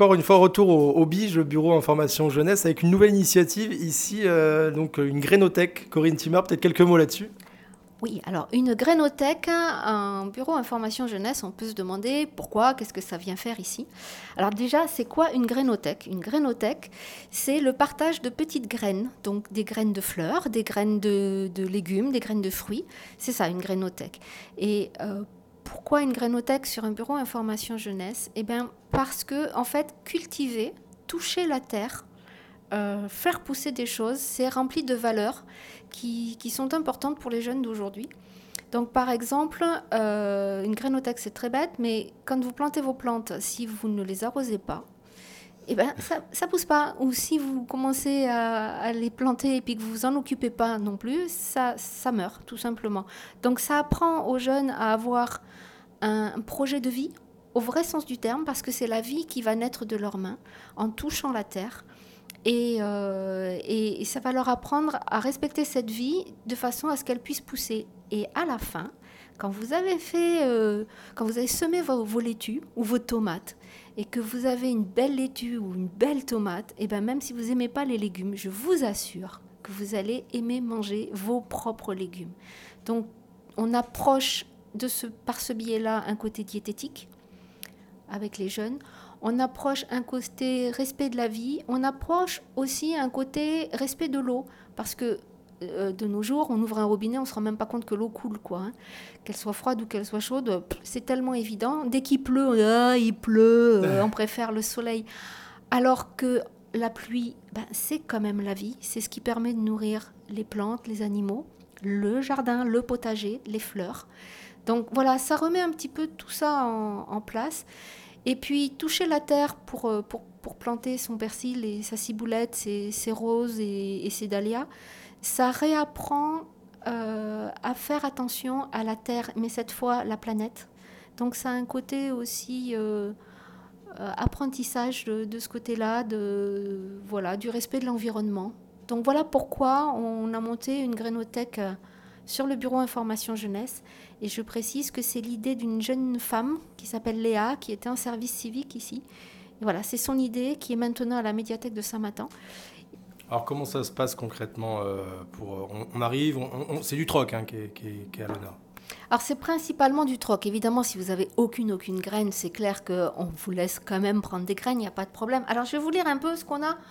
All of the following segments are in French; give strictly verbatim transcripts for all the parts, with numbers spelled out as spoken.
encore une fois, retour au, au BIGE, le Bureau Information Jeunesse, avec une nouvelle initiative ici, euh, donc une grainothèque. Corinne Timard, peut-être quelques mots là-dessus? Oui, alors une grainothèque, un bureau information jeunesse, on peut se demander pourquoi, qu'est-ce que ça vient faire ici. Alors déjà, c'est quoi une grainothèque? Une grainothèque, c'est le partage de petites graines, donc des graines de fleurs, des graines de, de légumes, des graines de fruits. C'est ça, une grainothèque. Et euh, pourquoi une grainothèque sur un bureau information jeunesse? Eh bien, parce que, en fait, cultiver, toucher la terre, Euh, faire pousser des choses, c'est rempli de valeurs qui, qui sont importantes pour les jeunes d'aujourd'hui. Donc par exemple, euh, une grainothèque c'est très bête, mais quand vous plantez vos plantes, si vous ne les arrosez pas, eh ben, ça ne pousse pas. Ou si vous commencez à, à les planter et puis que vous vous en occupez pas non plus, ça, ça meurt tout simplement. Donc ça apprend aux jeunes à avoir un, un projet de vie au vrai sens du terme, parce que c'est la vie qui va naître de leurs mains en touchant la terre. Et, euh, et, et ça va leur apprendre à respecter cette vie de façon à ce qu'elle puisse pousser. Et à la fin, quand vous avez fait, euh, quand vous avez semé vos, vos laitues ou vos tomates, et que vous avez une belle laitue ou une belle tomate, et ben même si vous n'aimez pas les légumes, je vous assure que vous allez aimer manger vos propres légumes. Donc, on approche de ce, par ce biais-là un côté diététique avec les jeunes. On approche un côté respect de la vie, on approche aussi un côté respect de l'eau, parce que euh, de nos jours, on ouvre un robinet, on ne se rend même pas compte que l'eau coule, quoi. Hein. Qu'elle soit froide ou qu'elle soit chaude, c'est tellement évident. Dès qu'il pleut, ah, il pleut, euh, on préfère le soleil. Alors que la pluie, ben, c'est quand même la vie, c'est ce qui permet de nourrir les plantes, les animaux, le jardin, le potager, les fleurs. Donc voilà, ça remet un petit peu tout ça en, en place. Et puis toucher la terre pour, pour, pour planter son persil et sa ciboulette, ses, ses roses et, et ses dahlias, ça réapprend euh, à faire attention à la terre, mais cette fois la planète. Donc ça a un côté aussi euh, euh, apprentissage de, de ce côté-là, de, voilà, du respect de l'environnement. Donc voilà pourquoi on a monté une grainothèque euh, sur le bureau information jeunesse. Et je précise que c'est l'idée d'une jeune femme qui s'appelle Léa, qui était en service civique ici. Et voilà, c'est son idée qui est maintenant à la médiathèque de Saint-Martin. Alors comment ça se passe concrètement euh, pour, on, on arrive, on, on, c'est du troc hein, qui, est, qui, est, qui est à l'honneur. Alors c'est principalement du troc. Évidemment, si vous avez aucune, aucune graine, c'est clair qu'on vous laisse quand même prendre des graines, il n'y a pas de problème. Alors je vais vous lire un peu ce qu'on a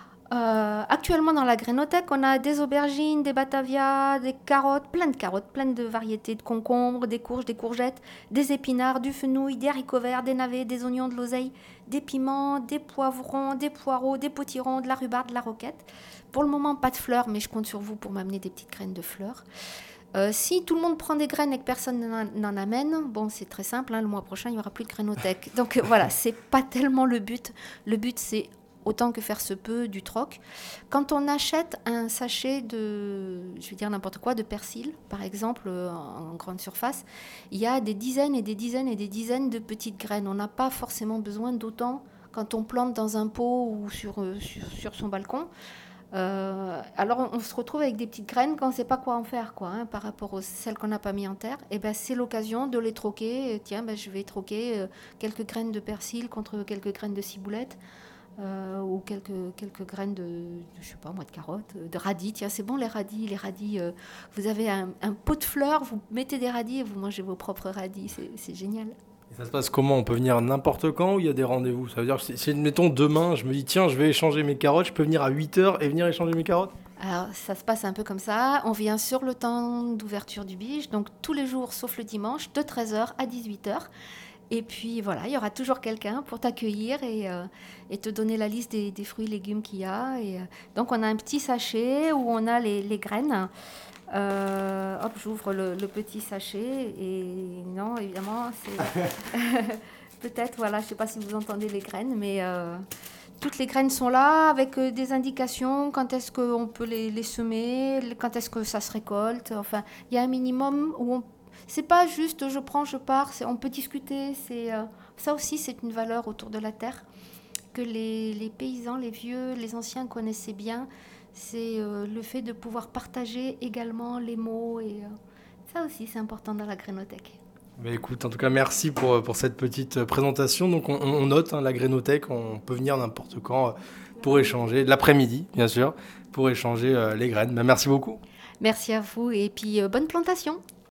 Euh, actuellement dans la grainothèque, on a des aubergines, des batavias, des carottes, plein de carottes, plein de variétés de concombres, des courges, des courgettes, des épinards, du fenouil, des haricots verts, des navets, des oignons, de l'oseille, des piments, des poivrons, des poireaux, des potirons, de la rhubarbe, de la roquette. Pour le moment, pas de fleurs, mais je compte sur vous pour m'amener des petites graines de fleurs. Euh, si tout le monde prend des graines et que personne n'en, n'en amène, bon, c'est très simple, hein, le mois prochain, il n'y aura plus de grainothèque. Donc euh, voilà, c'est pas tellement le but. Le but, c'est autant que faire se peut, du troc. Quand on achète un sachet de, je vais dire n'importe quoi, de persil, par exemple, en grande surface, il y a des dizaines et des dizaines et des dizaines de petites graines. On n'a pas forcément besoin d'autant quand on plante dans un pot ou sur, sur, sur son balcon. Euh, alors on se retrouve avec des petites graines quand on ne sait pas quoi en faire, quoi, hein, par rapport aux celles qu'on n'a pas mis en terre. Et ben c'est l'occasion de les troquer. Tiens, ben, je vais troquer euh, quelques graines de persil contre quelques graines de ciboulette. Euh, ou quelques, quelques graines de, de, je sais pas moi, de carottes, de radis. Tiens, c'est bon les radis. Les radis, euh, vous avez un, un pot de fleurs, vous mettez des radis et vous mangez vos propres radis. C'est, c'est génial. Et ça se passe comment? On peut venir n'importe quand ou il y a des rendez-vous? Ça veut dire que si, si, mettons, demain, je me dis, tiens, je vais échanger mes carottes, je peux venir à huit heures et venir échanger mes carottes? Alors, ça se passe un peu comme ça. On vient sur le temps d'ouverture du BIGE, donc tous les jours, sauf le dimanche, de treize heures à dix-huit heures. Et puis voilà, il y aura toujours quelqu'un pour t'accueillir et, euh, et te donner la liste des, des fruits et légumes qu'il y a. Et, euh, donc on a un petit sachet où on a les, les graines. Euh, hop, j'ouvre le, le petit sachet et non, évidemment, c'est peut-être, voilà, je ne sais pas si vous entendez les graines, mais euh, toutes les graines sont là avec euh, des indications, quand est-ce qu'on peut les, les semer, quand est-ce que ça se récolte. Enfin, il y a un minimum où on c'est pas juste je prends, je pars, c'est, on peut discuter. C'est, euh, ça aussi, c'est une valeur autour de la terre que les, les paysans, les vieux, les anciens connaissaient bien. C'est euh, le fait de pouvoir partager également les mots. Et euh, ça aussi, c'est important dans la grainothèque. Mais écoute, en tout cas, merci pour, pour cette petite présentation. Donc, on, on note hein, la Grénothèque, on peut venir n'importe quand euh, pour échanger, l'après-midi, bien sûr, pour échanger euh, les graines. Bah, merci beaucoup. Merci à vous et puis euh, bonne plantation.